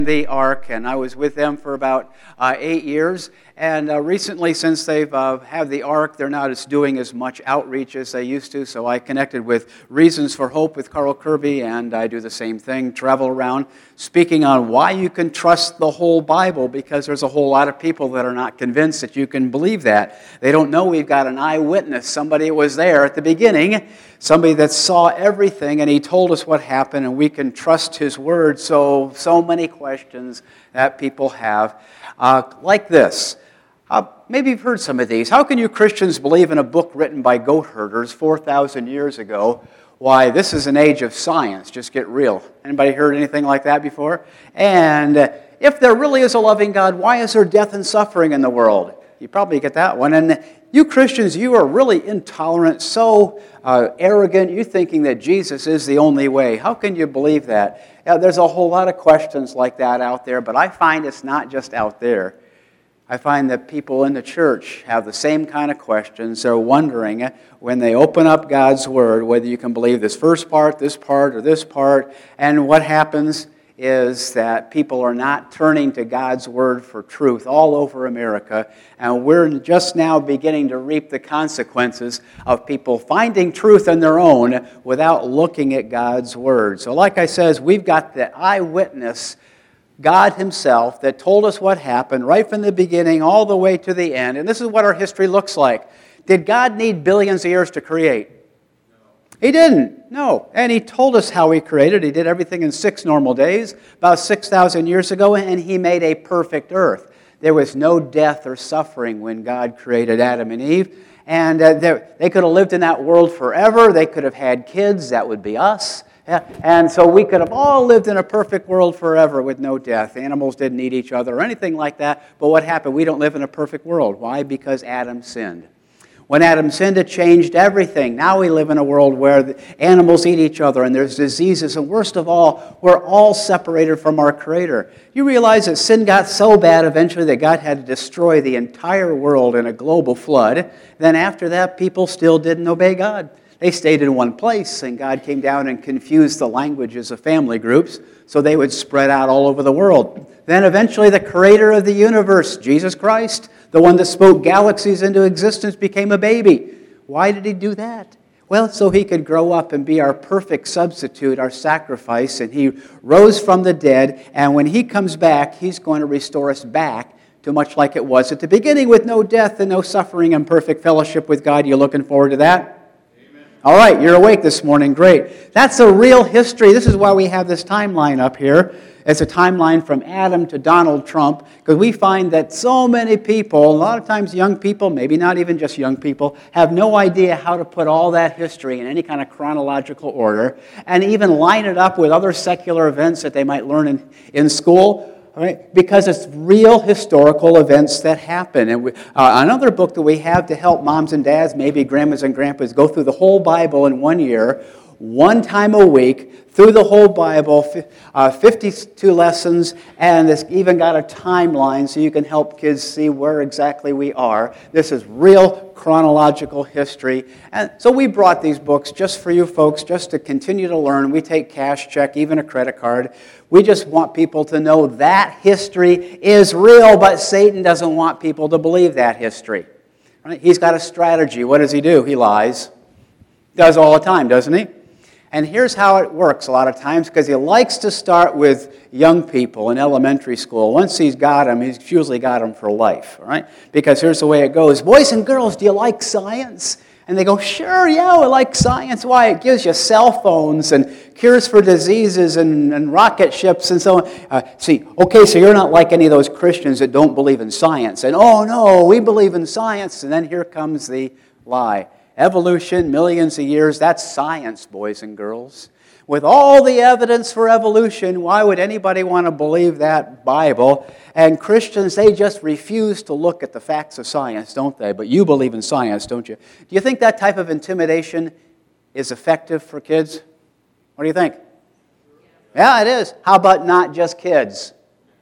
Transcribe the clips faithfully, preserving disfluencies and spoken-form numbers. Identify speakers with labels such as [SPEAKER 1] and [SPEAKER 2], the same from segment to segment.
[SPEAKER 1] The Ark, and I was with them for about uh, eight years. And uh, recently, since they've uh, have the Ark, they're not as doing as much outreach as they used to. So I connected with Reasons for Hope with Carl Kirby, and I do the same thing, travel around speaking on why you can trust the whole Bible, because there's a whole lot of people that are not convinced that you can believe that. They don't know we've got an eyewitness, somebody that was there at the beginning, somebody that saw everything, and he told us what happened, and we can trust his word. So, so many questions that people have, uh, like this. Uh, maybe you've heard some of these. How can you Christians believe in a book written by goat herders four thousand years ago? Why, this is an age of science. Just get real. Anybody heard anything like that before? And uh, if there really is a loving God, why is there death and suffering in the world? You probably get that one. And you Christians, you are really intolerant, so uh, arrogant. You're thinking that Jesus is the only way. How can you believe that? Yeah, there's a whole lot of questions like that out there, but I find it's not just out there. I find that people in the church have the same kind of questions. They're wondering when they open up God's Word whether you can believe this first part, this part, or this part. And what happens is that people are not turning to God's Word for truth all over America. And we're just now beginning to reap the consequences of people finding truth on their own without looking at God's Word. So like I said, we've got the eyewitness, God himself, that told us what happened right from the beginning all the way to the end. And this is what our history looks like. Did God need billions of years to create? No. He didn't. No. And he told us how he created. He did everything in six normal days, about six thousand years ago, and he made a perfect earth. There was no death or suffering when God created Adam and Eve. And uh, they could have lived in that world forever. They could have had kids. That would be us. Yeah, and so we could have all lived in a perfect world forever with no death. Animals didn't eat each other or anything like that. But what happened? We don't live in a perfect world. Why? Because Adam sinned. When Adam sinned, it changed everything. Now we live in a world where the animals eat each other and there's diseases. And worst of all, we're all separated from our Creator. You realize that sin got so bad eventually that God had to destroy the entire world in a global flood. Then after that, people still didn't obey God. They stayed in one place, and God came down and confused the languages of family groups so they would spread out all over the world. Then eventually the creator of the universe, Jesus Christ, the one that spoke galaxies into existence, became a baby. Why did he do that? Well, so he could grow up and be our perfect substitute, our sacrifice, and he rose from the dead, and when he comes back, he's going to restore us back to much like it was at the beginning, with no death and no suffering and perfect fellowship with God. You looking forward to that? All right, you're awake this morning. Great. That's a real history. This is why we have this timeline up here. It's a timeline from Adam to Donald Trump, because we find that so many people, a lot of times young people, maybe not even just young people, have no idea how to put all that history in any kind of chronological order and even line it up with other secular events that they might learn in, in school. All right, because it's real historical events that happen. And we, uh, another book that we have to help moms and dads, maybe grandmas and grandpas, go through the whole Bible in one year, one time a week, through the whole Bible, uh, fifty-two lessons, and it's even got a timeline so you can help kids see where exactly we are. This is real chronological history. And so we brought these books just for you folks, just to continue to learn. We take cash, check, even a credit card. We just want people to know that history is real, but Satan doesn't want people to believe that history. Right? He's got a strategy. What does he do? He lies. Does all the time, doesn't he? And here's how it works a lot of times, because he likes to start with young people in elementary school. Once he's got them, he's usually got them for life, all right? Because here's the way it goes. Boys and girls, do you like science? And they go, sure, yeah, we like science. Why? It gives you cell phones and cures for diseases and, and rocket ships and so on. Uh, see, okay, so you're not like any of those Christians that don't believe in science. And, oh, no, we believe in science. And then here comes the lie. Evolution, millions of years, that's science, boys and girls. With all the evidence for evolution, why would anybody want to believe that Bible? And Christians, they just refuse to look at the facts of science, don't they? But you believe in science, don't you? Do you think that type of intimidation is effective for kids? What do you think? Yeah, it is. How about not just kids?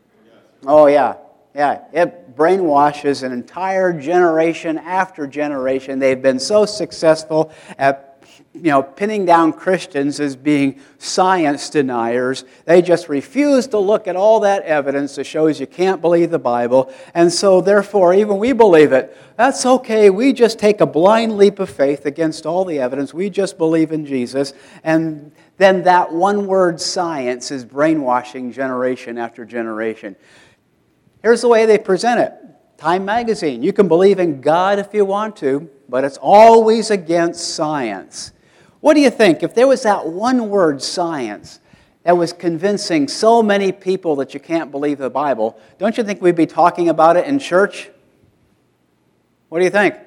[SPEAKER 1] Oh, yeah. Yeah, it brainwashes an entire generation after generation. They've been so successful at you know, pinning down Christians as being science deniers. They just refuse to look at all that evidence that shows you can't believe the Bible. And so, therefore, even we believe it. That's okay. We just take a blind leap of faith against all the evidence. We just believe in Jesus. And then that one word, science, is brainwashing generation after generation. Here's the way they present it. Time magazine. You can believe in God if you want to, but it's always against science. What do you think? If there was that one word, science, that was convincing so many people that you can't believe the Bible, don't you think we'd be talking about it in church? What do you think?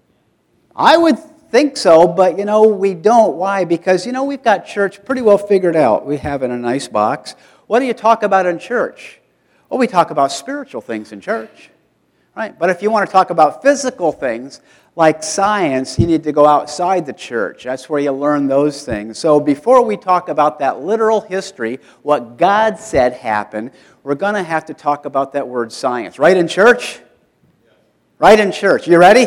[SPEAKER 1] I would think so, but, you know, we don't. Why? Because, you know, we've got church pretty well figured out. We have it in a nice box. What do you talk about in church? Well, we talk about spiritual things in church, right? But if you want to talk about physical things, like science, you need to go outside the church. That's where you learn those things. So before we talk about that literal history, what God said happened, we're going to have to talk about that word science. Right in church? Right in church. You ready?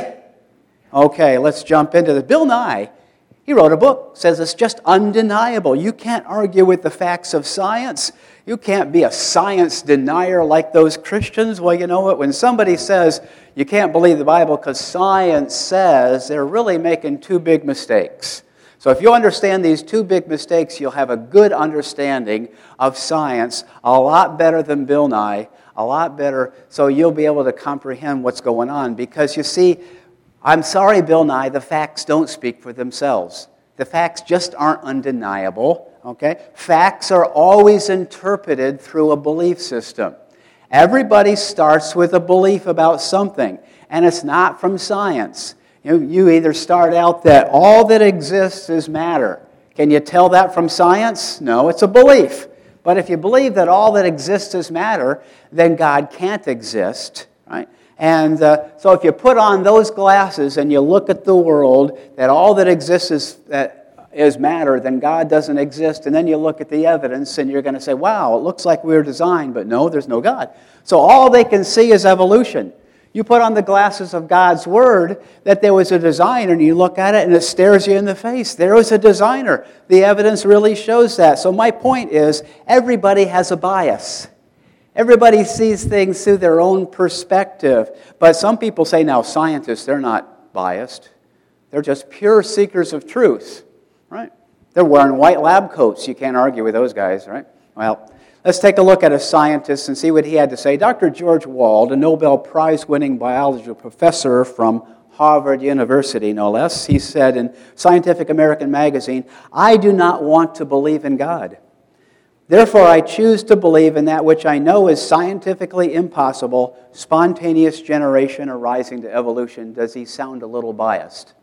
[SPEAKER 1] Okay, let's jump into this. Bill Nye, he wrote a book, says it's just undeniable. You can't argue with the facts of science. You can't be a science denier like those Christians. Well, you know what? When somebody says you can't believe the Bible because science says, they're really making two big mistakes. So if you understand these two big mistakes, you'll have a good understanding of science, a lot better than Bill Nye, a lot better, so you'll be able to comprehend what's going on. Because you see, I'm sorry, Bill Nye, the facts don't speak for themselves. The facts just aren't undeniable. Okay? Facts are always interpreted through a belief system. Everybody starts with a belief about something, and it's not from science. You, you either start out that all that exists is matter. Can you tell that from science? No, it's a belief. But if you believe that all that exists is matter, then God can't exist, right? And uh, so if you put on those glasses and you look at the world, that all that exists is that is matter, then God doesn't exist. And then you look at the evidence and you're going to say, wow, it looks like we were designed, but no, there's no God. So all they can see is evolution. You put on the glasses of God's Word that there was a designer, and you look at it and it stares you in the face. There was a designer. The evidence really shows that. So my point is, everybody has a bias. Everybody sees things through their own perspective. But some people say, now, scientists, they're not biased. They're just pure seekers of truth. Right? They're wearing white lab coats. You can't argue with those guys, right? Well, let's take a look at a scientist and see what he had to say. Doctor George Wald, a Nobel Prize-winning biology professor from Harvard University, no less, he said in Scientific American magazine, "I do not want to believe in God. Therefore, I choose to believe in that which I know is scientifically impossible, spontaneous generation arising to evolution." Does he sound a little biased?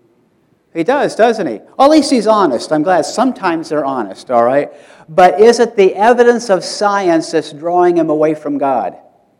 [SPEAKER 1] He does, doesn't he? Well, at least he's honest. I'm glad. Sometimes they're honest, all right? But is it the evidence of science that's drawing him away from God?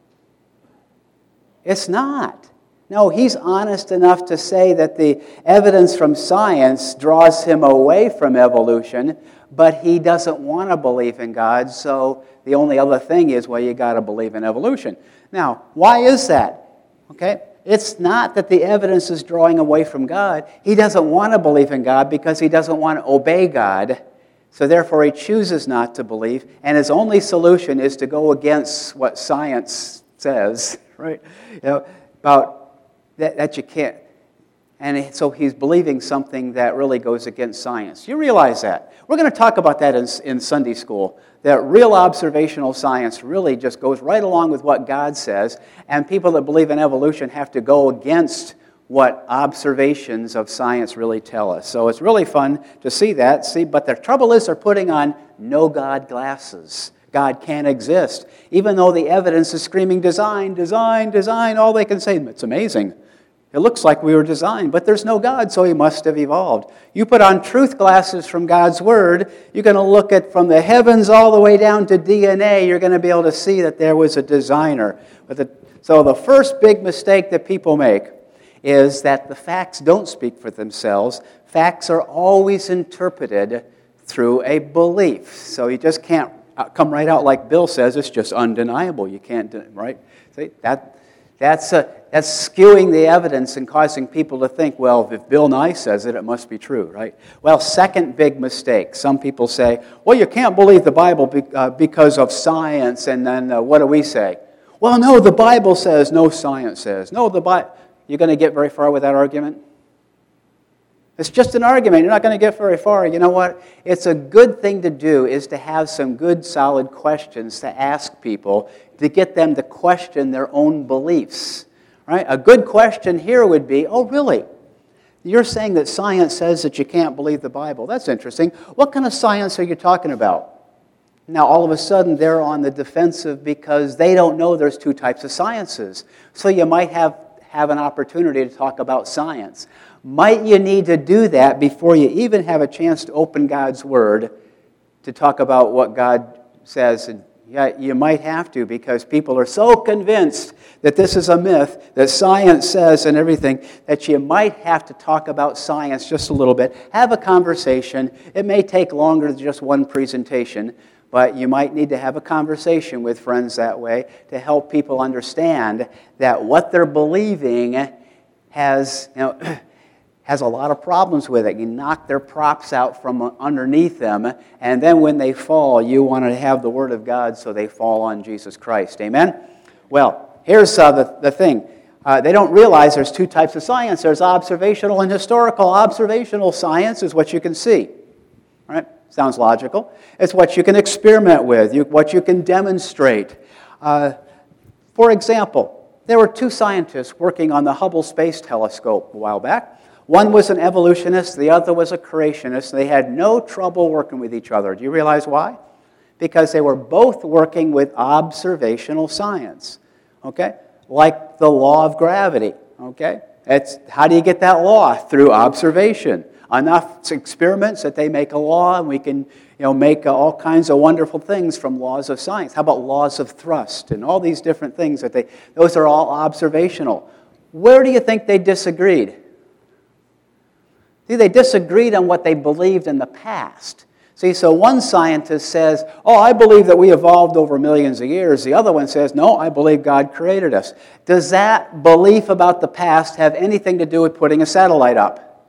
[SPEAKER 1] It's not. No, he's honest enough to say that the evidence from science draws him away from evolution, but he doesn't want to believe in God, so the only other thing is, well, you got to believe in evolution. Now, why is that? Okay? It's not that the evidence is drawing away from God. He doesn't want to believe in God because he doesn't want to obey God. So therefore, he chooses not to believe. And his only solution is to go against what science says, right? You know, about that, that you can't. And so he's believing something that really goes against science. You realize that. We're going to talk about that in, in Sunday school, that real observational science really just goes right along with what God says, and people that believe in evolution have to go against what observations of science really tell us. So it's really fun to see that. See, but the trouble is they're putting on no God glasses. God can't exist. Even though the evidence is screaming design, design, design, all they can say, it's amazing. It looks like we were designed, but there's no God, so he must have evolved. You put on truth glasses from God's Word, you're going to look at from the heavens all the way down to D N A, you're going to be able to see that there was a designer. But the, so the first big mistake that people make is that the facts don't speak for themselves. Facts are always interpreted through a belief. So you just can't come right out like Bill says, it's just undeniable. You can't, right? See, that... That's, uh, that's skewing the evidence and causing people to think, well, if Bill Nye says it, it must be true, right? Well, second big mistake. Some people say, well, you can't believe the Bible be, uh, because of science, and then uh, what do we say? Well, no, the Bible says, no, science says. No, the Bible... You're going to get very far with that argument? It's just an argument. You're not going to get very far. You know what? It's a good thing to do is to have some good, solid questions to ask people to get them to question their own beliefs. Right? A good question here would be, oh, really? You're saying that science says that you can't believe the Bible. That's interesting. What kind of science are you talking about? Now, all of a sudden, they're on the defensive because they don't know there's two types of sciences. So you might have, have an opportunity to talk about science. Might you need to do that before you even have a chance to open God's Word to talk about what God says? And yeah, you might have to, because people are so convinced that this is a myth, that science says and everything, that you might have to talk about science just a little bit. Have a conversation. It may take longer than just one presentation, but you might need to have a conversation with friends that way to help people understand that what they're believing has, you know, has a lot of problems with it. You knock their props out from underneath them, and then when they fall, you want to have the Word of God so they fall on Jesus Christ. Amen? Well, here's uh, the, the thing. Uh, they don't realize there's two types of science. There's observational and historical. Observational science is what you can see. Right? Sounds logical. It's what you can experiment with, you, what you can demonstrate. Uh, for example, there were two scientists working on the Hubble Space Telescope a while back. One was an evolutionist, the other was a creationist. They had no trouble working with each other. Do you realize why? Because they were both working with observational science, okay? Like the law of gravity, okay? It's, how do you get that law? Through observation. Enough experiments that they make a law, and we can, you know, make uh, all kinds of wonderful things from laws of science. How about laws of thrust and all these different things that they, those are all observational. Where do you think they disagreed? See, they disagreed on what they believed in the past. See, so one scientist says, oh, I believe that we evolved over millions of years. The other one says, no, I believe God created us. Does that belief about the past have anything to do with putting a satellite up?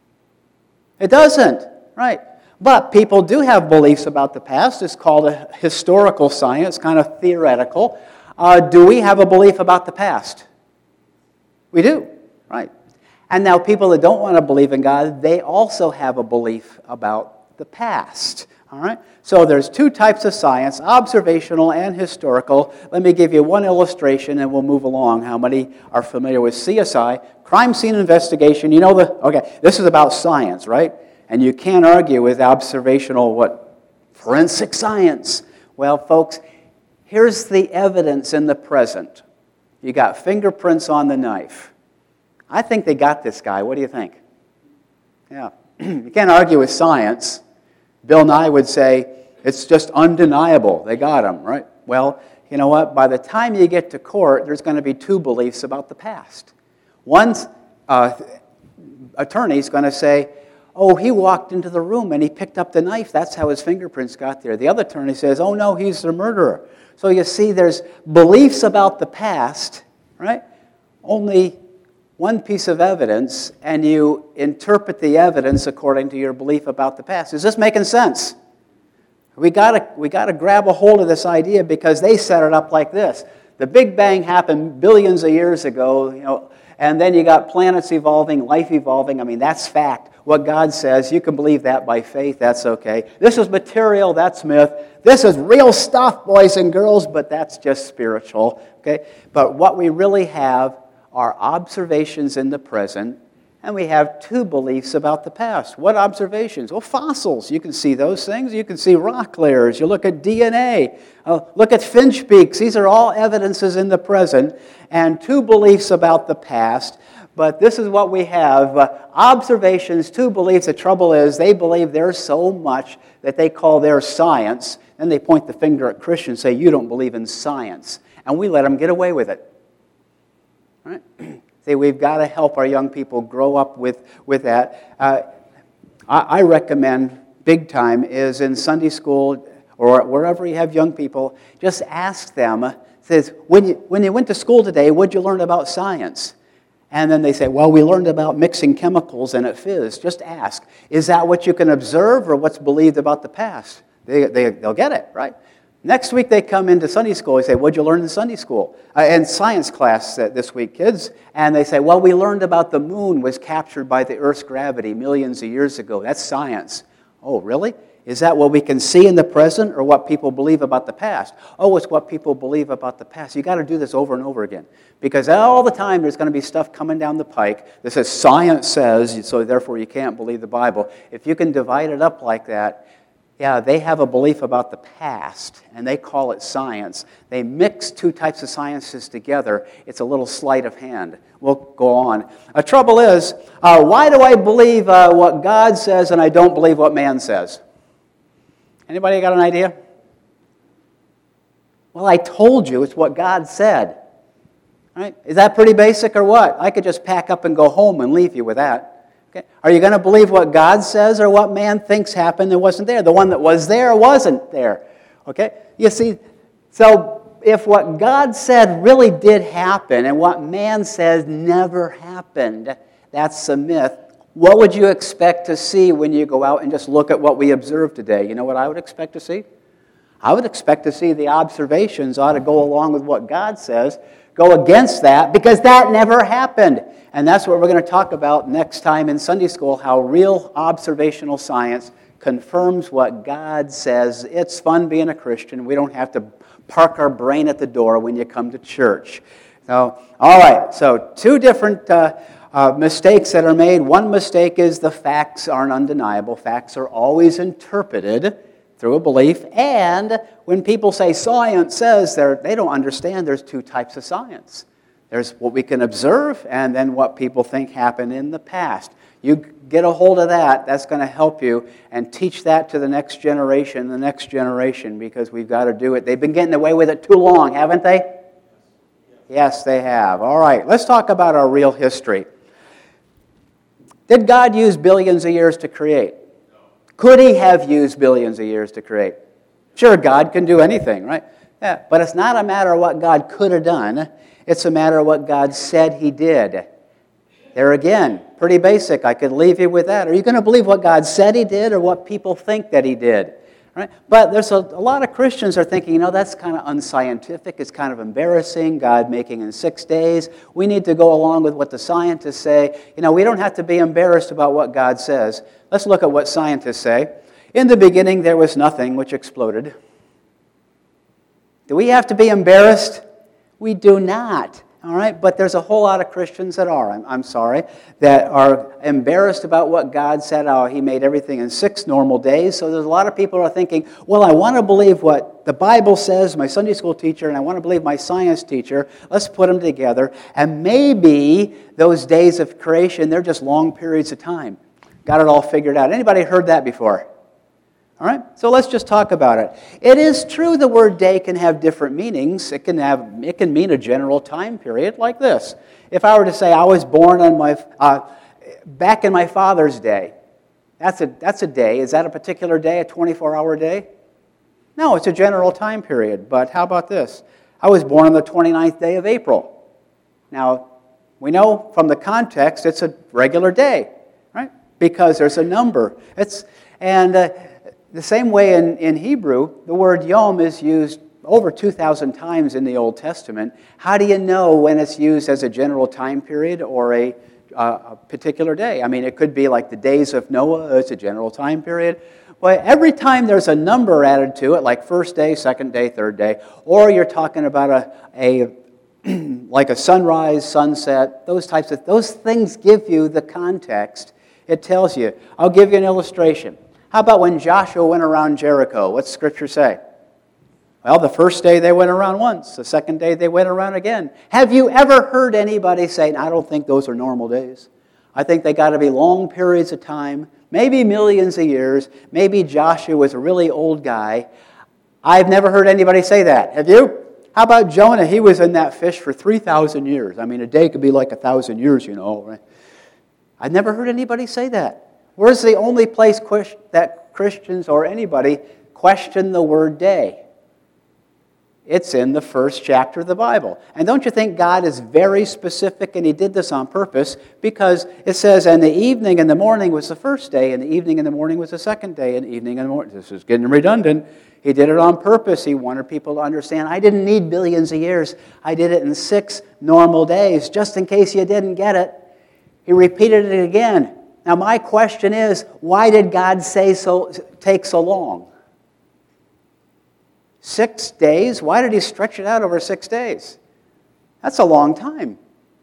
[SPEAKER 1] It doesn't, right? But people do have beliefs about the past. It's called a historical science, kind of theoretical. Uh, do we have a belief about the past? We do, right? And now people that don't want to believe in God, they also have a belief about the past. All right? So there's two types of science, observational and historical. Let me give you one illustration and we'll move along. How many are familiar with C S I? Crime scene investigation. You know the, okay, this is about science, right? And you can't argue with observational, what? Forensic science. Well, folks, here's the evidence in the present. You got fingerprints on the knife. I think they got this guy. What do you think? Yeah. You can't argue with science. Bill Nye would say, it's just undeniable. They got him, right? Well, you know what? By the time you get to court, there's going to be two beliefs about the past. One uh, attorney's going to say, oh, he walked into the room and he picked up the knife. That's how his fingerprints got there. The other attorney says, oh, no, he's the murderer. So you see, there's beliefs about the past, right? Only one piece of evidence, and you interpret the evidence according to your belief about the past. Is this making sense? We gotta, we gotta grab a hold of this idea because they set it up like this. The Big Bang happened billions of years ago, you know, and then you got planets evolving, life evolving. I mean, that's fact. What God says, you can believe that by faith, that's okay. This is material, that's myth. This is real stuff, boys and girls, but that's just spiritual, okay? But what we really have are observations in the present, and we have two beliefs about the past. What observations? Well, fossils. You can see those things. You can see rock layers. You look at D N A. Uh, look at finch beaks. These are all evidences in the present, and two beliefs about the past. But this is what we have. Uh, observations, two beliefs. The trouble is they believe there's so much that they call their science, and they point the finger at Christians and say, you don't believe in science. And we let them get away with it. Right? See, we've got to help our young people grow up with, with that. Uh, I, I recommend, big time, is in Sunday school or wherever you have young people, just ask them says, when you, when you went to school today, what did you learn about science? And then they say, well, we learned about mixing chemicals and it fizzed. Just ask, is that what you can observe or what's believed about the past? They, they, they'll get it, right? Next week they come into Sunday school. They say, what'd you learn in Sunday school? Uh, and science class uh, this week, kids. And they say, well, we learned about the moon was captured by the Earth's gravity millions of years ago. That's science. Oh, really? Is that what we can see in the present or what people believe about the past? Oh, it's what people believe about the past. You've got to do this over and over again. Because all the time there's going to be stuff coming down the pike that says science says, so therefore you can't believe the Bible. If you can divide it up like that, yeah, they have a belief about the past, and they call it science. They mix two types of sciences together. It's a little sleight of hand. We'll go on. The trouble is, uh, why do I believe uh, what God says and I don't believe what man says? Anybody got an idea? Well, I told you it's what God said. Right? Is that pretty basic or what? I could just pack up and go home and leave you with that. Okay? Are you going to believe what God says or what man thinks happened and wasn't there? The one that was there wasn't there. Okay? You see, so if what God said really did happen and what man says never happened, that's a myth. What would you expect to see when you go out and just look at what we observe today? You know what I would expect to see? I would expect to see the observations ought to go along with what God says, go against that, because that never happened. And that's what we're going to talk about next time in Sunday school, how real observational science confirms what God says. It's fun being a Christian. We don't have to park our brain at the door when you come to church. So, all right, so two different uh, uh, mistakes that are made. One mistake is the facts aren't undeniable. Facts are always interpreted through a belief. And when people say science says, they don't understand there's two types of science. There's what we can observe and then what people think happened in the past. You get a hold of that, that's going to help you, and teach that to the next generation, the next generation, because we've got to do it. They've been getting away with it too long, haven't they? Yes, they have. All right, let's talk about our real history. Did God use billions of years to create? Could he have used billions of years to create? Sure, God can do anything, right? Yeah, but it's not a matter of what God could have done. It's a matter of what God said he did. There again, pretty basic. I could leave you with that. Are you going to believe what God said he did or what people think that he did? Right? But there's a, a lot of Christians are thinking, you know, that's kind of unscientific. It's kind of embarrassing. God making in six days. We need to go along with what the scientists say. You know, we don't have to be embarrassed about what God says. Let's look at what scientists say. In the beginning, there was nothing which exploded. Do we have to be embarrassed? We do not. All right, but there's a whole lot of Christians that are, I'm, I'm sorry, that are embarrassed about what God said. Oh, he made everything in six normal days. So there's a lot of people who are thinking, well, I want to believe what the Bible says, my Sunday school teacher, and I want to believe my science teacher. Let's put them together. And maybe those days of creation, they're just long periods of time. Got it all figured out. Anybody heard that before? All right, so let's just talk about it. It is true the word day can have different meanings. It can have, it can mean a general time period like this. If I were to say I was born on my uh, back in my father's day, that's a that's a day. Is that a particular day, a twenty-four hour day? No, it's a general time period. But how about this? I was born on the twenty-ninth day of April. Now, we know from the context it's a regular day, right? Because there's a number. It's and. Uh, The same way in, in Hebrew, the word yom is used over two thousand times in the Old Testament. How do you know when it's used as a general time period or a, uh, a particular day? I mean, it could be like the days of Noah, it's a general time period. Well, every time there's a number added to it, like first day, second day, third day, or you're talking about a, a like a sunrise, sunset, those types of, those things give you the context. It tells you. I'll give you an illustration. How about when Joshua went around Jericho? What's Scripture say? Well, the first day they went around once. The second day they went around again. Have you ever heard anybody say, I don't think those are normal days. I think they got to be long periods of time, maybe millions of years. Maybe Joshua was a really old guy. I've never heard anybody say that. Have you? How about Jonah? He was in that fish for three thousand years. I mean, a day could be like a thousand years, you know. Right? I've never heard anybody say that. Where's the only place that Christians or anybody question the word day? It's in the first chapter of the Bible. And don't you think God is very specific, and he did this on purpose, because it says, and the evening and the morning was the first day, and the evening and the morning was the second day, and the evening and the morning. This is getting redundant. He did it on purpose. He wanted people to understand, I didn't need billions of years. I did it in six normal days, just in case you didn't get it. He repeated it again. Now my question is, why did God say so take so long? Six days? Why did he stretch it out over six days? That's a long time.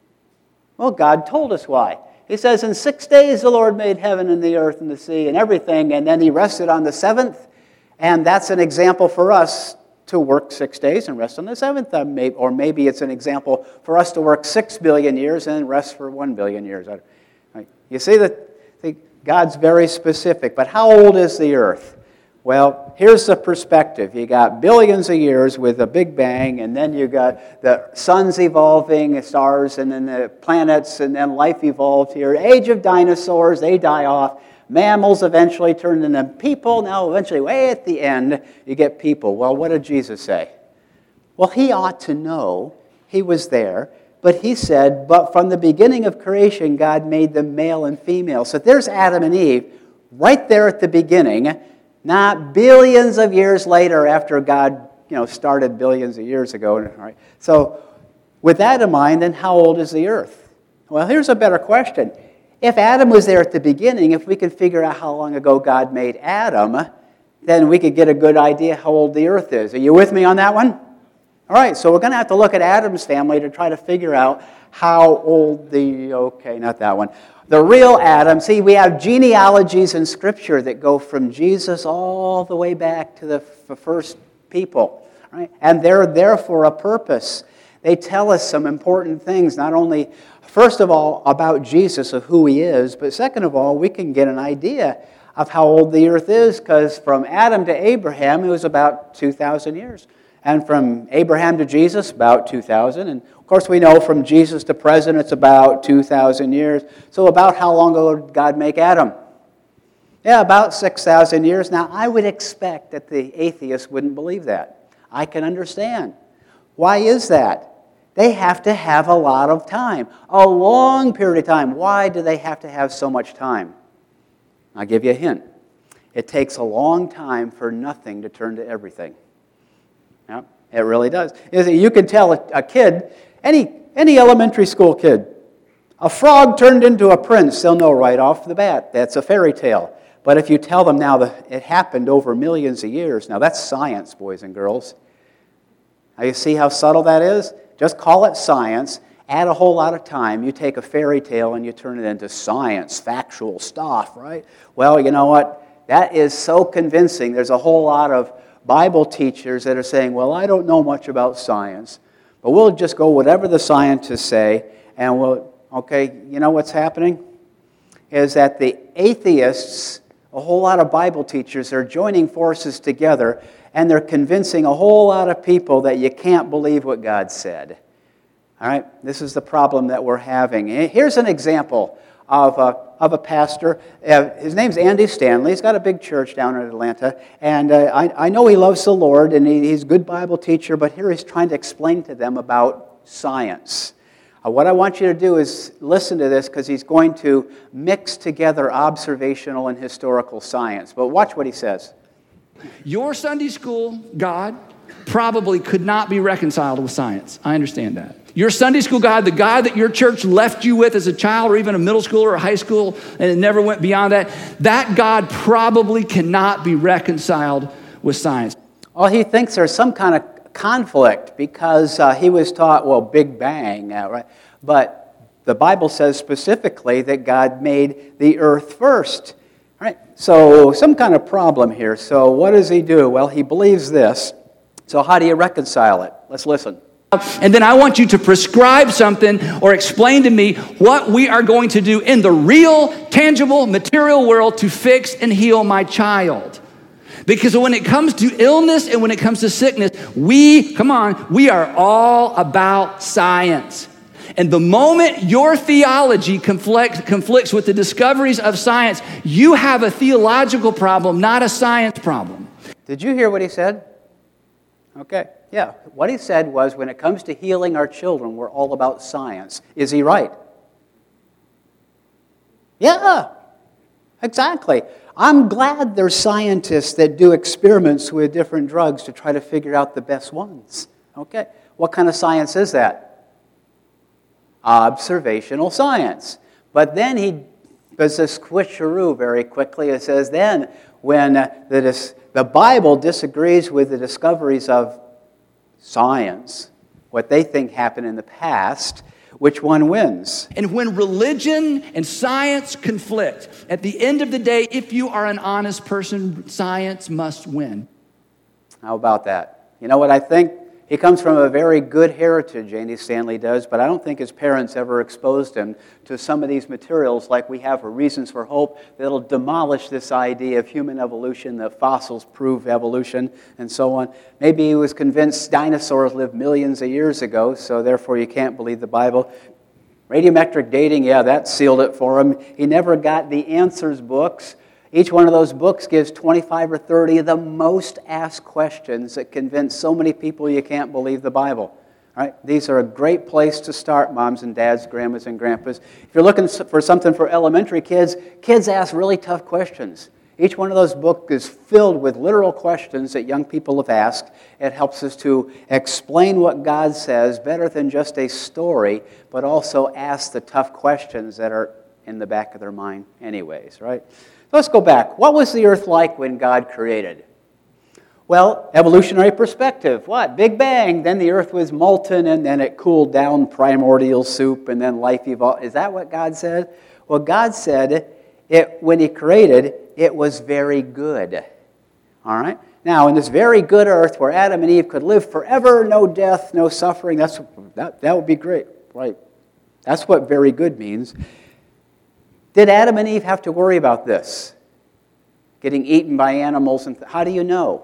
[SPEAKER 1] Well, God told us why. He says, in six days the Lord made heaven and the earth and the sea and everything, and then he rested on the seventh, and that's an example for us to work six days and rest on the seventh. Or maybe it's an example for us to work six billion years and rest for one billion years. You see that God's very specific. But how old is the earth? Well, here's the perspective. You got billions of years with a Big Bang, and then you got the suns evolving, stars, and then the planets, and then life evolved here. Age of dinosaurs, they die off. Mammals eventually turned into people. Now, eventually, way at the end, you get people. Well, what did Jesus say? Well, he ought to know. He was there. But he said, but from the beginning of creation, God made them male and female. So there's Adam and Eve right there at the beginning. Not billions of years later after God, you know, started billions of years ago. Right? So with that in mind, then how old is the earth? Well, here's a better question. If Adam was there at the beginning, if we could figure out how long ago God made Adam, then we could get a good idea how old the earth is. Are you with me on that one? All right, so we're going to have to look at Adam's family to try to figure out how old the, okay, not that one. The real Adam, see, we have genealogies in Scripture that go from Jesus all the way back to the first people, right? And they're there for a purpose. They tell us some important things, not only, first of all, about Jesus, of who he is, but second of all, we can get an idea of how old the earth is, because from Adam to Abraham, it was about two thousand years. And from Abraham to Jesus, about two thousand. And of course, we know from Jesus to present, it's about two thousand years. So about how long ago did God make Adam? Yeah, about six thousand years. Now, I would expect that the atheists wouldn't believe that. I can understand. Why is that? They have to have a lot of time, a long period of time. Why do they have to have so much time? I'll give you a hint. It takes a long time for nothing to turn to everything. Yeah, it really does. You can tell a kid, any, any elementary school kid, a frog turned into a prince, they'll know right off the bat. That's a fairy tale. But if you tell them now that it happened over millions of years, now that's science, boys and girls. Now you see how subtle that is? Just call it science, add a whole lot of time, you take a fairy tale and you turn it into science, factual stuff, right? Well, you know what? That is so convincing. There's a whole lot of Bible teachers that are saying, well, I don't know much about science, but we'll just go whatever the scientists say, and we'll, okay, you know what's happening? Is that the atheists, a whole lot of Bible teachers, are joining forces together, and they're convincing a whole lot of people that you can't believe what God said. All right, this is the problem that we're having. Here's an example of a, of a pastor. Uh, his name's Andy Stanley. He's got a big church down in Atlanta. And uh, I, I know he loves the Lord, and he, he's a good Bible teacher, but here he's trying to explain to them about science. Uh, what I want you to do is listen to this, because he's going to mix together observational and historical science. But watch what he says.
[SPEAKER 2] Your Sunday school God probably could not be reconciled with science. I understand that. Your Sunday school God, the God that your church left you with as a child or even a middle school or a high school, and it never went beyond that, that God probably cannot be reconciled with science.
[SPEAKER 1] Well, he thinks there's some kind of conflict because uh, he was taught, well, Big Bang, uh, right? But the Bible says specifically that God made the earth first. Right? So some kind of problem here. So what does he do? Well, he believes this. So how do you reconcile it? Let's listen.
[SPEAKER 2] And then I want you to prescribe something or explain to me what we are going to do in the real, tangible, material world to fix and heal my child. Because when it comes to illness and when it comes to sickness, we, come on, we are all about science. And the moment your theology conflicts, conflicts with the discoveries of science, you have a theological problem, not a science problem.
[SPEAKER 1] Did you hear what he said? Okay. Yeah, what he said was, when it comes to healing our children, we're all about science. Is he right? Yeah, exactly. I'm glad there's scientists that do experiments with different drugs to try to figure out the best ones. Okay, what kind of science is that? Observational science. But then he does a switcheroo very quickly. It says then, when the, the Bible disagrees with the discoveries of science, what they think happened in the past, which one wins?
[SPEAKER 2] And when religion and science conflict, at the end of the day, if you are an honest person, science must win.
[SPEAKER 1] How about that? You know what I think? He comes from a very good heritage, Andy Stanley does, but I don't think his parents ever exposed him to some of these materials like we have for Reasons for Hope that'll demolish this idea of human evolution, that fossils prove evolution, and so on. Maybe he was convinced dinosaurs lived millions of years ago, so therefore you can't believe the Bible. Radiometric dating, yeah, that sealed it for him. He never got the Answers books. Each one of those books gives twenty-five or thirty of the most asked questions that convince so many people you can't believe the Bible. All right? These are a great place to start, moms and dads, grandmas and grandpas. If you're looking for something for elementary kids, kids ask really tough questions. Each one of those books is filled with literal questions that young people have asked. It helps us to explain what God says better than just a story, but also ask the tough questions that are in the back of their mind anyways, right? Let's go back. What was the earth like when God created? Well, evolutionary perspective. What? Big Bang. Then the earth was molten, and then it cooled down, primordial soup, and then life evolved. Is that what God said? Well, God said it when he created, it was very good. All right? Now, in this very good earth where Adam and Eve could live forever, no death, no suffering, that's, that, that would be great, right? That's what very good means. Did Adam and Eve have to worry about this? Getting eaten by animals? And th- how do you know?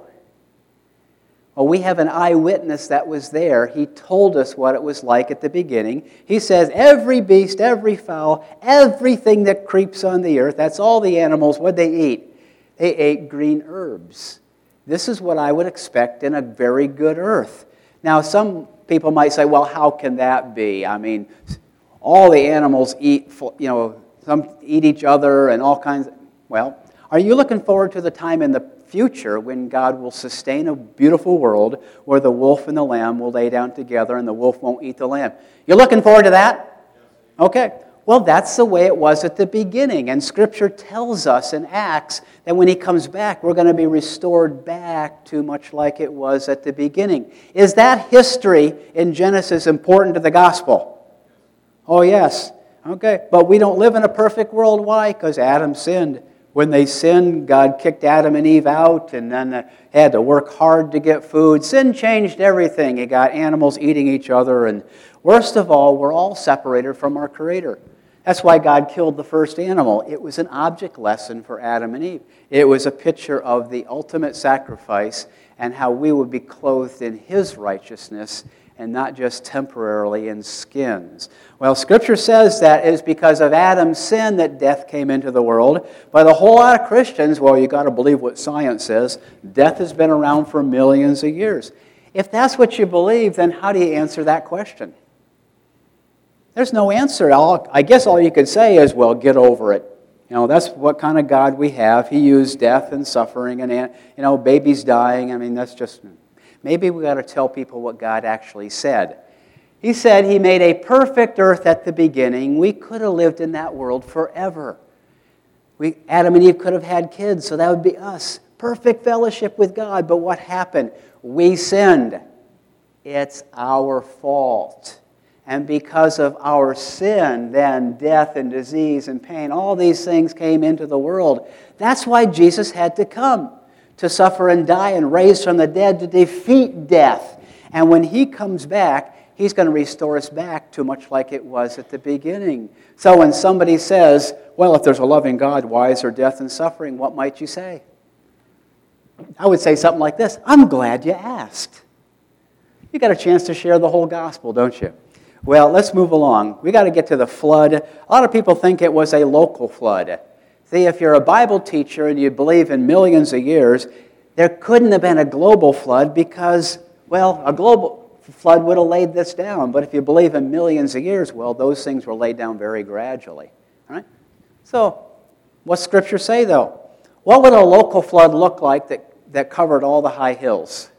[SPEAKER 1] Well, we have an eyewitness that was there. He told us what it was like at the beginning. He says, every beast, every fowl, everything that creeps on the earth, that's all the animals, what'd they eat? They ate green herbs. This is what I would expect in a very good earth. Now, some people might say, well, how can that be? I mean, all the animals eat, you know, some eat each other and all kinds of... Well, are you looking forward to the time in the future when God will sustain a beautiful world where the wolf and the lamb will lay down together and the wolf won't eat the lamb? You're looking forward to that? Okay. Well, that's the way it was at the beginning. And Scripture tells us in Acts that when he comes back, we're going to be restored back to much like it was at the beginning. Is that history in Genesis important to the gospel? Oh, yes. Okay, but we don't live in a perfect world. Why? Because Adam sinned. When they sinned, God kicked Adam and Eve out and then uh, had to work hard to get food. Sin changed everything. You got animals eating each other, and worst of all, we're all separated from our Creator. That's why God killed the first animal. It was an object lesson for Adam and Eve. It was a picture of the ultimate sacrifice and how we would be clothed in His righteousness and not just temporarily in skins. Well, Scripture says that it is because of Adam's sin that death came into the world. But a whole lot of Christians, well, you've got to believe what science says, death has been around for millions of years. If that's what you believe, then how do you answer that question? There's no answer. All, I guess all you could say is, well, get over it. You know, that's what kind of God we have. He used death and suffering and, you know, babies dying. I mean, that's just... Maybe we got to tell people what God actually said. He said he made a perfect earth at the beginning. We could have lived in that world forever. We, Adam and Eve could have had kids, so that would be us. Perfect fellowship with God. But what happened? We sinned. It's our fault. And because of our sin, then death and disease and pain, all these things came into the world. That's why Jesus had to come, to suffer and die and raise from the dead to defeat death. And when he comes back, he's going to restore us back to much like it was at the beginning. So when somebody says, well, if there's a loving God, why is there death and suffering? What might you say? I would say something like this: I'm glad you asked. You got a chance to share the whole gospel, don't you? Well, let's move along. We got to get to the flood. A lot of people think it was a local flood. See, if you're a Bible teacher and you believe in millions of years, there couldn't have been a global flood because well, a global flood would have laid this down. But if you believe in millions of years, well, those things were laid down very gradually. All right? So, what's Scripture say, though? What would a local flood look like that, that covered all the high hills?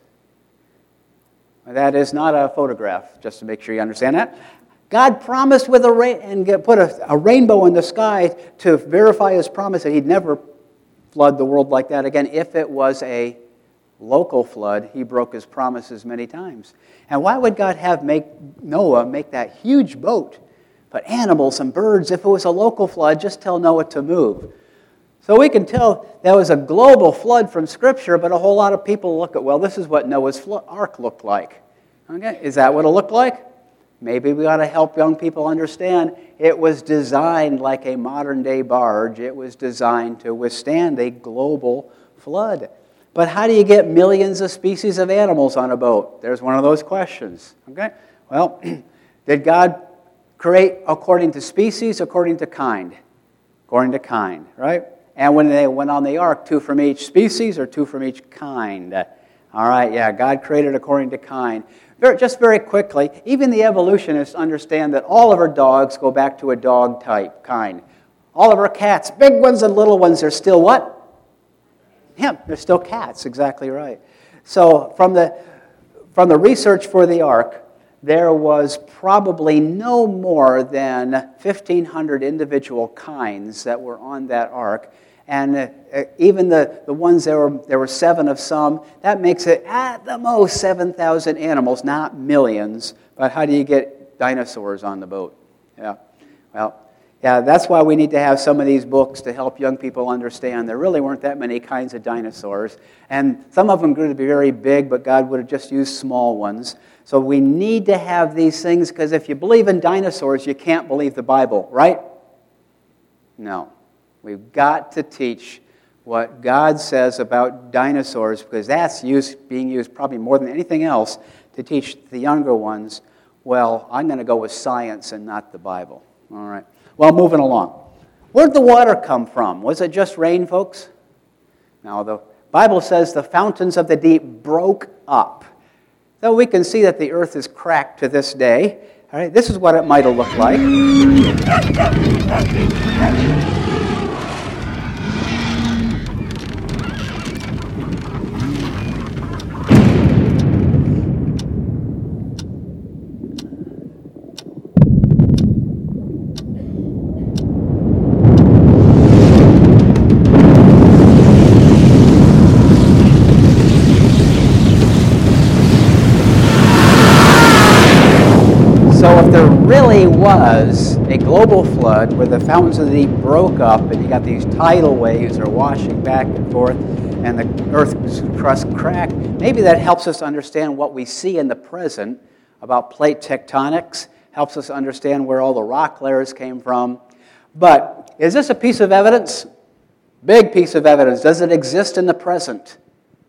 [SPEAKER 1] That is not a photograph, just to make sure you understand that. God promised with a rain and get, put a, a rainbow in the sky to verify His promise that He'd never flood the world like that again. If it was a local flood, He broke His promises many times. And why would God have make Noah make that huge boat? But animals and birds, if it was a local flood, just tell Noah to move. So we can tell that was a global flood from Scripture, but a whole lot of people look at, well, this is what Noah's ark looked like. Okay, is that what it looked like? Maybe we ought to help young people understand it was designed like a modern-day barge. It was designed to withstand a global flood. But how do you get millions of species of animals on a boat? There's one of those questions. Okay, well, did God create according to species, according to kind? According to kind, right? And when they went on the ark, two from each species or two from each kind? All right, yeah, God created according to kind. Very, just very quickly, even the evolutionists understand that all of our dogs go back to a dog type, kind. All of our cats, big ones and little ones, they're still what? Yeah, they're still cats, exactly right. So from the, from the research for the ark, there was probably no more than fifteen hundred individual kinds that were on that ark. And uh, even the, the ones, there were, there were seven of some. That makes it, at the most, seven thousand animals, not millions. But how do you get dinosaurs on the boat? Yeah, well, yeah, that's why we need to have some of these books to help young people understand there really weren't that many kinds of dinosaurs. And some of them grew to be very big, but God would have just used small ones. So we need to have these things, because if you believe in dinosaurs, you can't believe the Bible, right? No. We've got to teach what God says about dinosaurs, because that's used, being used probably more than anything else to teach the younger ones, well, I'm going to go with science and not the Bible. All right. Well, moving along. Where'd the water come from? Was it just rain, folks? No, the Bible says the fountains of the deep broke up. So we can see that the earth is cracked to this day. All right, this is what it might have looked like. So if there really was a global flood where the fountains of the deep broke up and you got these tidal waves that are washing back and forth and the earth's crust cracked, maybe that helps us understand what we see in the present about plate tectonics, helps us understand where all the rock layers came from. But is this a piece of evidence? Big piece of evidence. Does it exist in the present?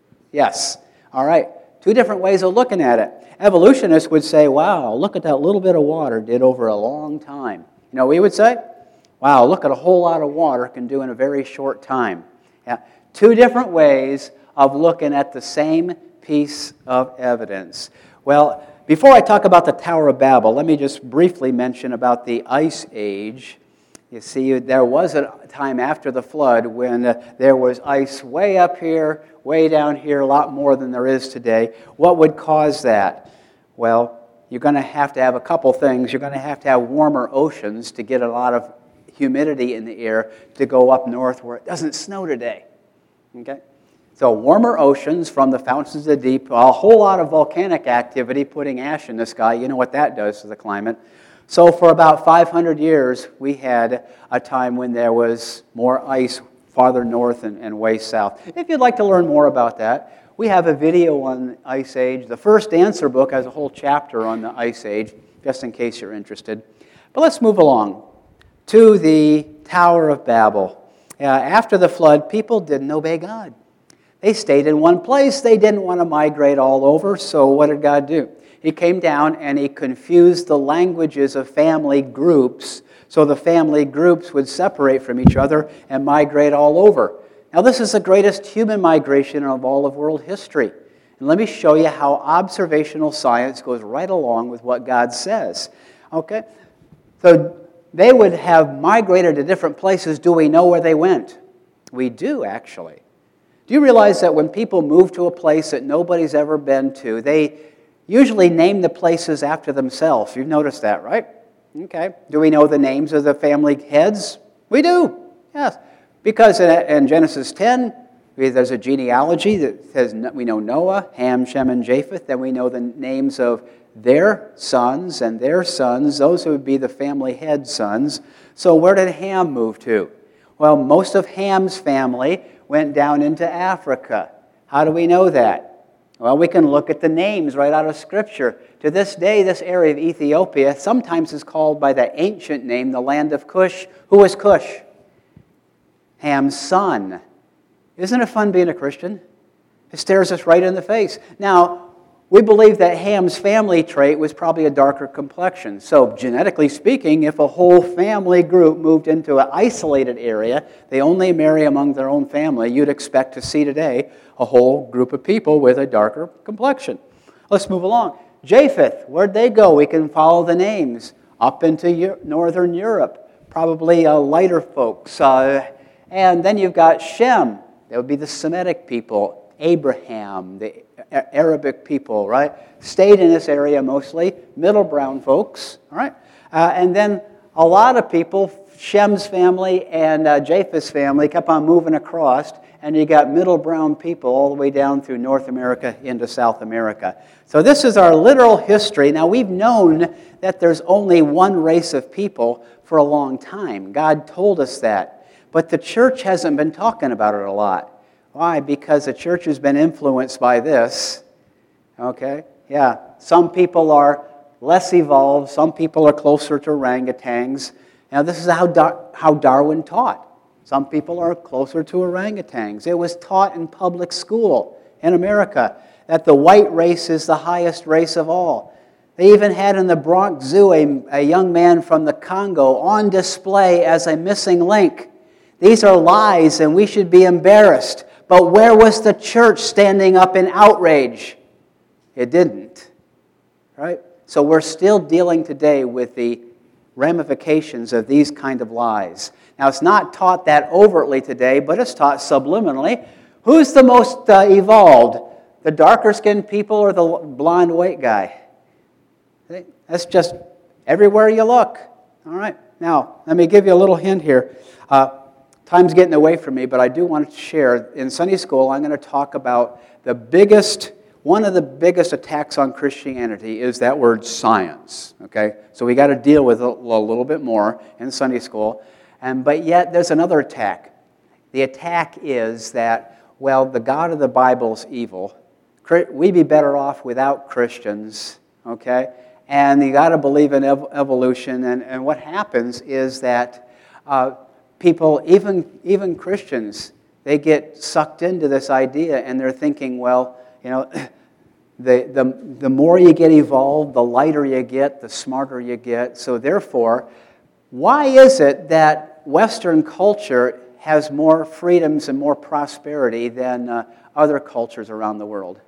[SPEAKER 1] Yes. All right. Two different ways of looking at it. Evolutionists would say, wow, look at that little bit of water did over a long time. You know what we would say? Wow, look at a whole lot of water can do in a very short time. Yeah. Two different ways of looking at the same piece of evidence. Well, before I talk about the Tower of Babel, let me just briefly mention about the Ice Age. You see, there was a time after the flood when uh, there was ice way up here, way down here, a lot more than there is today. What would cause that? Well, you're going to have to have a couple things. You're going to have to have warmer oceans to get a lot of humidity in the air to go up north where it doesn't snow today. Okay? So warmer oceans from the fountains of the deep, a whole lot of volcanic activity putting ash in the sky. You know what that does to the climate. So for about five hundred years, we had a time when there was more ice farther north and, and way south. If you'd like to learn more about that, we have a video on the Ice Age. The First Answer book has a whole chapter on the Ice Age, just in case you're interested. But let's move along to the Tower of Babel. Uh, after the flood, people didn't obey God. They stayed in one place. They didn't want to migrate all over, so what did God do? He came down and he confused the languages of family groups so the family groups would separate from each other and migrate all over. Now, this is the greatest human migration of all of world history. And let me show you how observational science goes right along with what God says. Okay? So they would have migrated to different places. Do we know where they went? We do, actually. Do you realize that when people move to a place that nobody's ever been to, they usually name the places after themselves? You've noticed that, right? Okay. Do we know the names of the family heads? We do, yes. Because in Genesis ten, there's a genealogy that says we know Noah, Ham, Shem, and Japheth. Then we know the names of their sons and their sons. Those would be the family head sons. So where did Ham move to? Well, most of Ham's family went down into Africa. How do we know that? Well, we can look at the names right out of Scripture. To this day, this area of Ethiopia sometimes is called by the ancient name, the land of Cush. Who was Cush? Ham's son. Isn't it fun being a Christian? It stares us right in the face. Now, we believe that Ham's family trait was probably a darker complexion. So, genetically speaking, if a whole family group moved into an isolated area, they only marry among their own family, you'd expect to see today a whole group of people with a darker complexion. Let's move along. Japheth, where'd they go? We can follow the names. Up into northern Europe, probably uh, lighter folks. Uh, and then you've got Shem. That would be the Semitic people. Abraham, the Arabic people, right? Stayed in this area mostly. Middle brown folks, all right? Uh, and then a lot of people, Shem's family and uh, Japheth's family, kept on moving across, and you got middle brown people all the way down through North America into South America. So this is our literal history. Now, we've known that there's only one race of people for a long time. God told us that. But the church hasn't been talking about it a lot. Why? Because the church has been influenced by this. Okay? Yeah. Some people are less evolved. Some people are closer to orangutans. Now, this is how, Dar- how Darwin taught. Some people are closer to orangutans. It was taught in public school in America that the white race is the highest race of all. They even had in the Bronx Zoo a, a young man from the Congo on display as a missing link. These are lies, and we should be embarrassed. But where was the church standing up in outrage? It didn't. Right? So we're still dealing today with the ramifications of these kind of lies. Now, it's not taught that overtly today, but it's taught subliminally. Who's the most uh, evolved? The darker-skinned people or the blonde white guy? That's just everywhere you look. All right. Now, let me give you a little hint here. Uh, Time's getting away from me, but I do want to share. In Sunday school, I'm going to talk about the biggest, one of the biggest attacks on Christianity is that word science. Okay? So we got to deal with it a little bit more in Sunday school. And but yet there's another attack. The attack is that, well, the God of the Bible's evil. We'd be better off without Christians. Okay? And you got to believe in ev- evolution. And, and what happens is that uh, people, even, even Christians, they get sucked into this idea and they're thinking, well, you know, the, the, the more you get evolved, the lighter you get, the smarter you get. So therefore, why is it that Western culture has more freedoms and more prosperity than uh, other cultures around the world?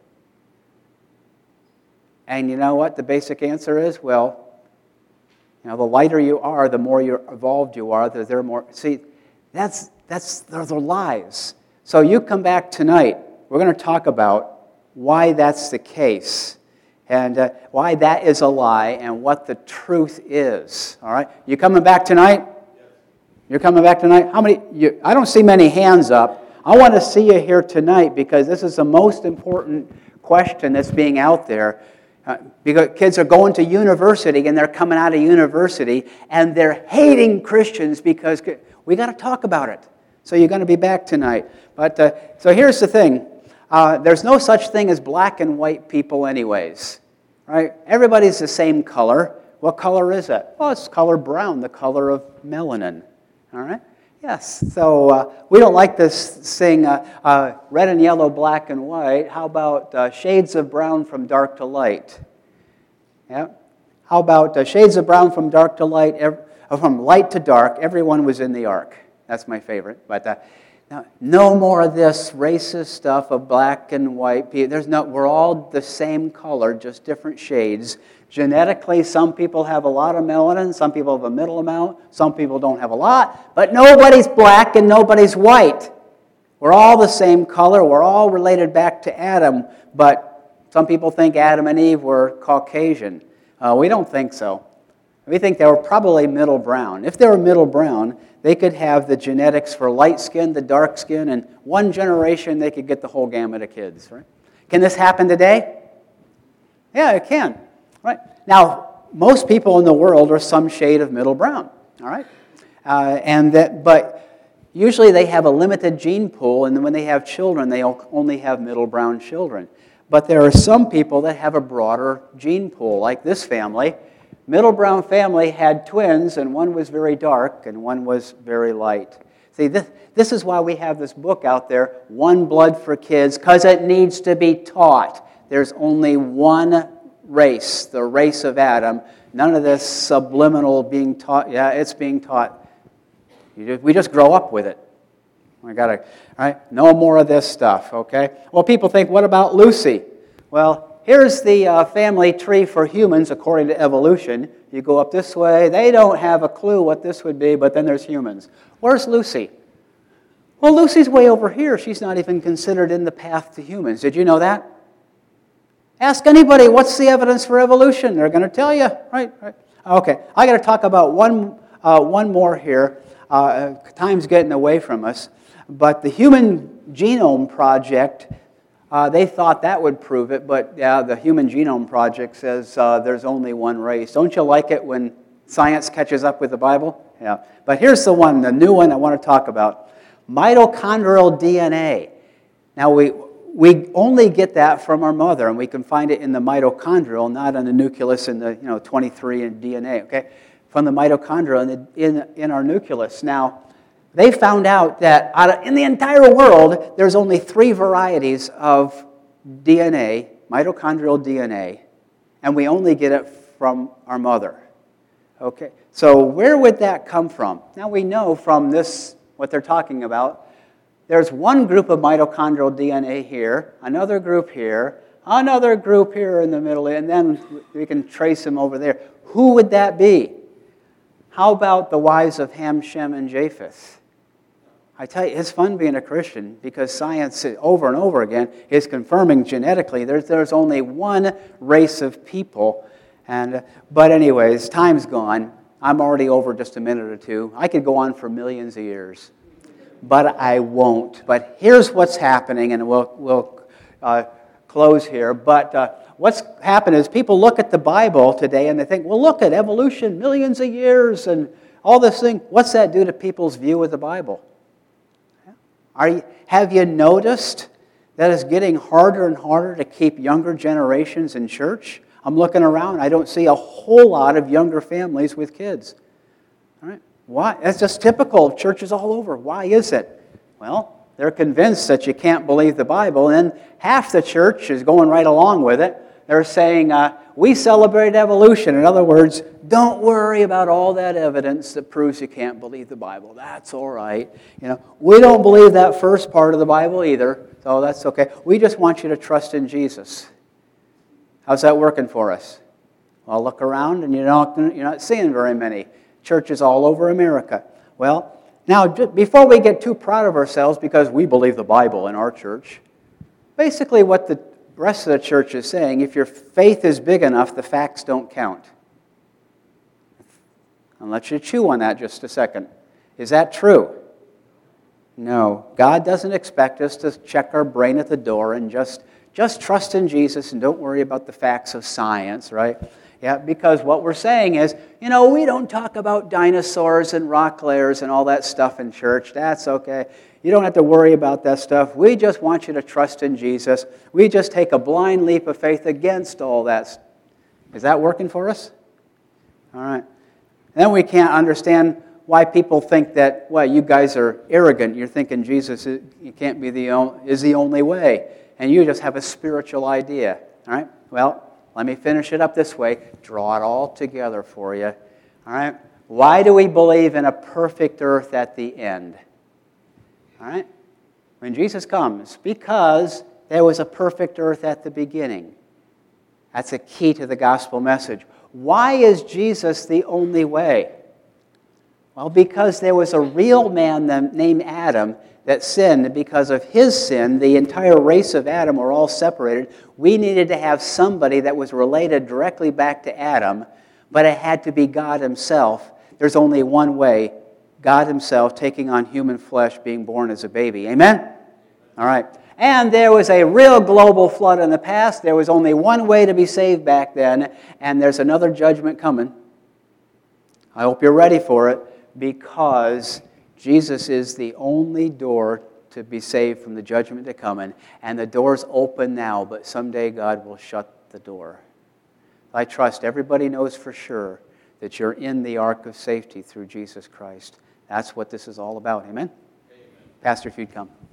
[SPEAKER 1] And you know what the basic answer is? Well, you know, the lighter you are, the more you're evolved you are, the they're more... See, that's, that's, those are lies. So you come back tonight, we're going to talk about why that's the case, and uh, why that is a lie, and what the truth is. All right? You coming back tonight? You're coming back tonight? How many? You, I don't see many hands up. I want to see you here tonight because this is the most important question that's being out there. Uh, because kids are going to university and they're coming out of university and they're hating Christians because we got to talk about it. So you're going to be back tonight. But uh, so here's the thing: uh, there's no such thing as black and white people, anyways, right? Everybody's the same color. What color is it? Well, it's color brown, the color of melanin. All right. Yes. So uh, we don't like this thing, uh, uh, red and yellow, black and white. How about uh, shades of brown from dark to light? Yeah. How about uh, shades of brown from dark to light, ev- from light to dark? Everyone was in the ark. That's my favorite. But uh, Now, no more of this racist stuff of black and white people. There's no, we're all the same color, just different shades. Genetically, some people have a lot of melanin, some people have a middle amount, some people don't have a lot, but nobody's black and nobody's white. We're all the same color, we're all related back to Adam, but some people think Adam and Eve were Caucasian. Uh, we don't think so. We think they were probably middle brown. If they were middle brown, they could have the genetics for light skin, the dark skin, and one generation they could get the whole gamut of kids, right? Can this happen today? Yeah, it can, right? Now, most people in the world are some shade of middle brown, all right? Uh, and that, but usually they have a limited gene pool, and when they have children, they only have middle brown children. But there are some people that have a broader gene pool, like this family. Middle brown family had twins, and one was very dark and one was very light. See, this, this is why we have this book out there, One Blood for Kids, because it needs to be taught. There's only one race, the race of Adam. None of this subliminal being taught. Yeah, it's being taught. You just, we just grow up with it. We gotta, all right? No more of this stuff, okay? Well, people think, what about Lucy? Well, here's the uh, family tree for humans according to evolution. You go up this way. They don't have a clue what this would be, but then there's humans. Where's Lucy? Well, Lucy's way over here. She's not even considered in the path to humans. Did you know that? Ask anybody, what's the evidence for evolution? They're going to tell you, right? right. Okay, I got to talk about one, uh, one more here. Uh, time's getting away from us. But the Human Genome Project, Uh, they thought that would prove it, but yeah, the Human Genome Project says uh, there's only one race. Don't you like it when science catches up with the Bible? Yeah. But here's the one, the new one I want to talk about. Mitochondrial D N A. Now, we, we only get that from our mother, and we can find it in the mitochondrial, not in the nucleus in the you know twenty-three in D N A, okay? From the mitochondria in, the, in, in our nucleus. Now, they found out that out of, in the entire world, there's only three varieties of D N A, mitochondrial D N A, and we only get it from our mother. Okay, so where would that come from? Now we know from this, what they're talking about, there's one group of mitochondrial D N A here, another group here, another group here in the middle, and then we can trace them over there. Who would that be? How about the wives of Ham, Shem, and Japheth? I tell you, it's fun being a Christian because science over and over again is confirming genetically there's, there's only one race of people. And But anyways, time's gone. I'm already over just a minute or two. I could go on for millions of years, but I won't. But here's what's happening, and we'll, we'll uh, close here. But uh, what's happened is people look at the Bible today and they think, well, look at evolution, millions of years, and all this thing. What's that do to people's view of the Bible? Are you, have you noticed that it's getting harder and harder to keep younger generations in church? I'm looking around. I don't see a whole lot of younger families with kids. All right? Why? That's just typical of churches all over. Why is it? Well, they're convinced that you can't believe the Bible, and half the church is going right along with it. They're saying, uh, we celebrate evolution. In other words, don't worry about all that evidence that proves you can't believe the Bible. That's all right. You know, we don't believe that first part of the Bible either, so that's okay. We just want you to trust in Jesus. How's that working for us? Well, look around, and you're not, you're not seeing very many churches all over America. Well, now, before we get too proud of ourselves because we believe the Bible in our church, basically what the rest of the church is saying, if your faith is big enough, the facts don't count. I'll let you chew on that just a second. Is that true? No. God doesn't expect us to check our brain at the door and just, just trust in Jesus and don't worry about the facts of science, right? Yeah, because what we're saying is, you know, we don't talk about dinosaurs and rock layers and all that stuff in church. That's okay. You don't have to worry about that stuff. We just want you to trust in Jesus. We just take a blind leap of faith against all that. Is that working for us? All right. Then we can't understand why people think that, well, you guys are arrogant. You're thinking Jesus is, you can't be the only, is the only way. And you just have a spiritual idea. All right? Well, let me finish it up this way. Draw it all together for you. All right? Why do we believe in a perfect earth at the end? All right? when Jesus comes, because there was a perfect earth at the beginning. That's a key to the gospel message. Why is Jesus the only way? Well, because there was a real man named Adam that sinned, and because of his sin, the entire race of Adam were all separated. We needed to have somebody that was related directly back to Adam, but it had to be God himself. There's only one way, God himself taking on human flesh, being born as a baby. Amen? All right. And there was a real global flood in the past. There was only one way to be saved back then, and there's another judgment coming. I hope you're ready for it, because Jesus is the only door to be saved from the judgment to come, and the door's open now, but someday God will shut the door. I trust everybody knows for sure that you're in the ark of safety through Jesus Christ. That's what this is all about. Amen? Amen. Pastor, if you'd come.